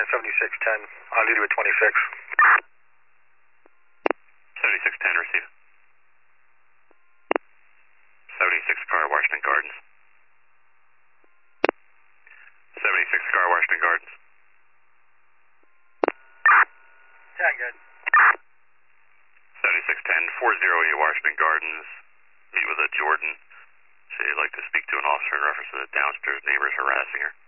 7610, on duty with 26. 7610, receive. 76 car, Washington Gardens. 76 car, Washington Gardens. 10, good. 7610, 408 Washington Gardens. Meet with a Jordan. She'd like to speak to an officer in reference to the downstairs neighbors harassing her.